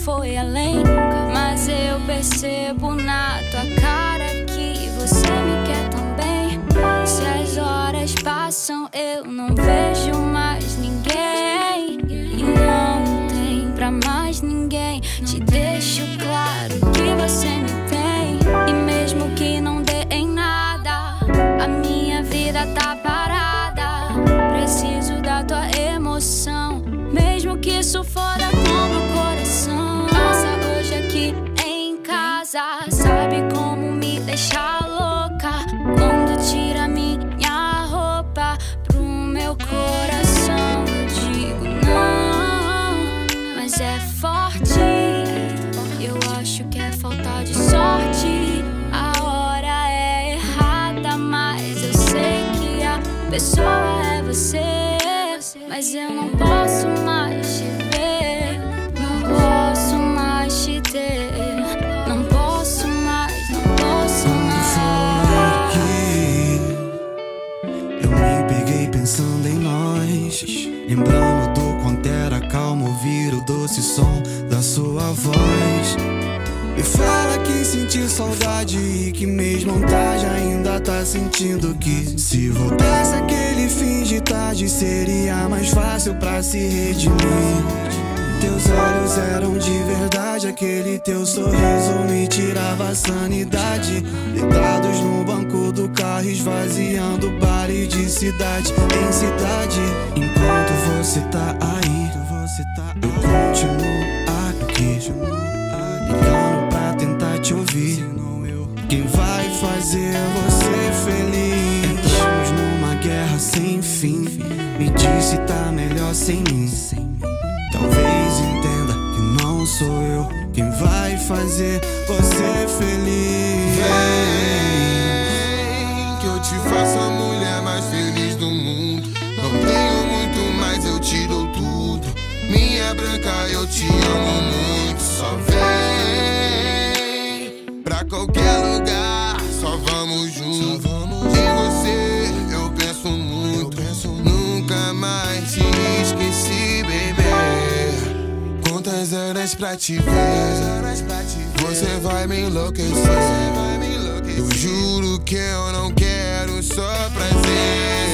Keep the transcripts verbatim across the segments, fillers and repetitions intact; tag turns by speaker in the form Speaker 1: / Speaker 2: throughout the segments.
Speaker 1: foi além. Mas eu percebo na tua cara que você me quer tão bem. Se as horas passam, eu não vejo mais ninguém. E não tem pra mais ninguém. Te deixo claro que você me tem. E mesmo que não dê em nada, a minha vida tá parada. Preciso da tua emoção, mesmo que isso fora com meu coração. Passa hoje aqui em casa, sabe como me deixa louca quando tira minha roupa pro meu coração. Eu digo não, mas é forte. Eu acho que é falta de sorte. A hora é errada, mas eu sei que a pessoa é você. Mas eu não posso mais te ver, não posso mais te ter, não posso mais, não posso mais.
Speaker 2: Eu me peguei pensando em nós, lembrando do quanto era calmo ouvir o doce som da sua voz. Me fala que sentiu saudade e que mesmo tarde ainda tá sentindo que se voltasse aquele fim de tarde seria mais fácil pra se redimir. Teus olhos eram de verdade, aquele teu sorriso me tirava a sanidade. Deitados no banco do carro, esvaziando bares de cidade em cidade. Enquanto você tá aí, eu continuo aqui, ligando pra tentar te ouvir. Quem vai fazer você feliz? Entramos numa guerra sem fim. Me diz se tá melhor sem mim. Talvez entenda que não sou eu quem vai fazer você feliz.
Speaker 3: Vem, que eu te faço a mulher mais feliz do mundo. Não tenho muito, mas eu te dou tudo. Minha branca, eu te amo muito. Só vem pra qualquer lugar, só vamos juntos. Em você eu penso muito, nunca mais te esqueci, baby. Quantas horas pra te ver, você vai me enlouquecer. Eu juro que eu não quero só prazer.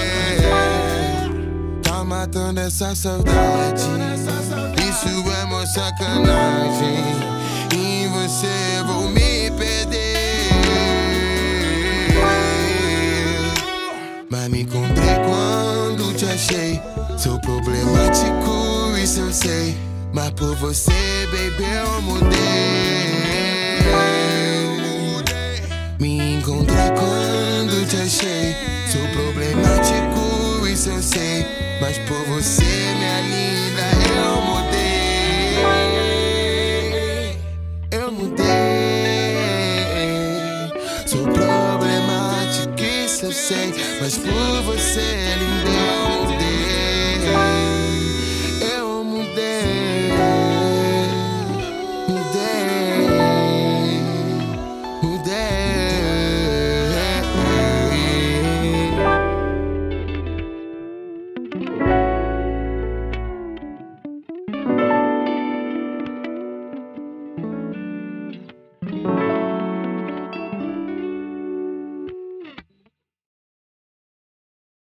Speaker 3: Tá matando essa saudade, isso é uma sacanagem. Em você vou me perder. Mas me encontrei quando te achei. Sou problemático, isso eu sei. Mas por você, baby, eu mudei. Me encontrei quando te achei. Sou problemático, isso eu sei. Mas por você, minha linda, eu mudei. Eu mudei. Sou problemático, isso eu sei. Mas por você, linda,